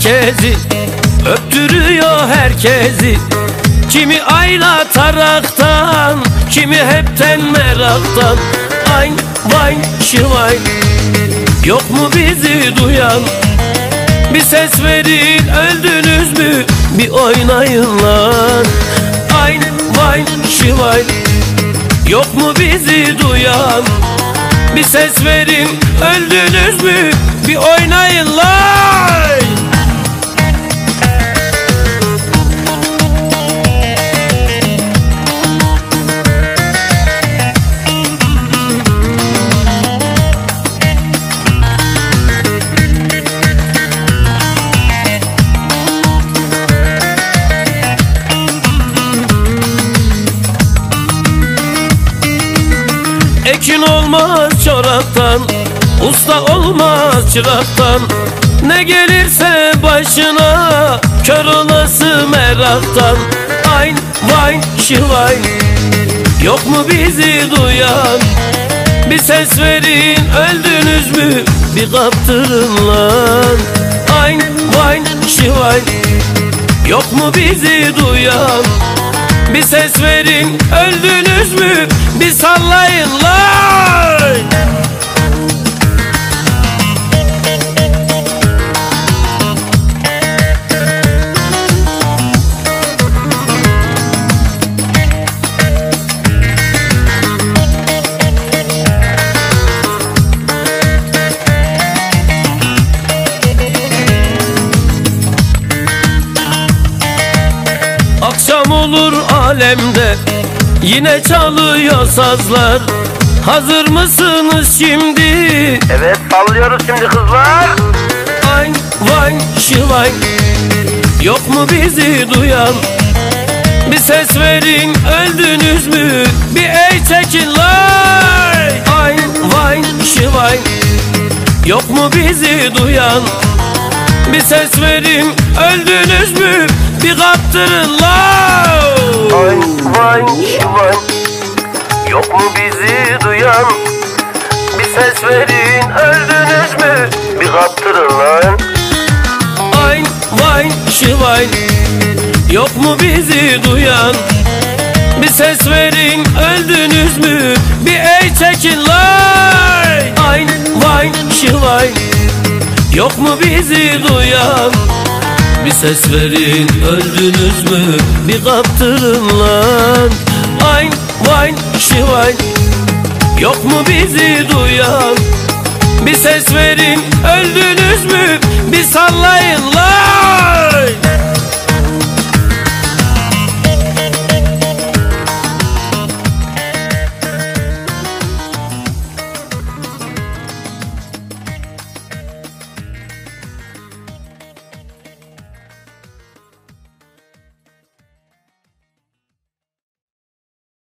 herkesi, öptürüyor herkesi. Kimi aylataraktan, kimi hepten meraktan. Ay vay şivay, yok mu bizi duyan? Bir ses verin, öldünüz mü? Bir oynayın lan. Ay vay şivay, yok mu bizi duyan? Bir ses verin, öldünüz mü? Bir oynayın lan. Ekin olmaz çoraktan, usta olmaz çıraktan. Ne gelirse başına, kör olası meraktan. Ay vay şivay, yok mu bizi duyan? Bir ses verin, öldünüz mü? Bir kaptırın lan. Ay vay şivay, yok mu bizi duyan? Bir ses verin, öldünüz mü? Bir sallayın lan. Akşam olur alemde, yine çalıyor sazlar. Hazır mısınız şimdi? Evet, sallıyoruz şimdi kızlar. Ay vay şivay, yok mu bizi duyan? Bir ses verin, öldünüz mü? Bir ey çekin lay. Ay vay şivay, yok mu bizi duyan? Bir ses verin, öldünüz mü? Bir kaptırın lan. Ay vay şivay, yok mu bizi duyan? Bir ses verin, öldünüz mü? Bir kaptırın lan. Ay vay şivay, yok mu bizi duyan? Bir ses verin, öldünüz mü? Bir ey çekin lay. Ay vay şivay, yok mu bizi duyan? Bir ses verin, öldünüz mü? Bir kaptırın lan. Ay vay şivay, yok mu bizi duyan? Bir ses verin, öldünüz mü? Bir sallayın lan.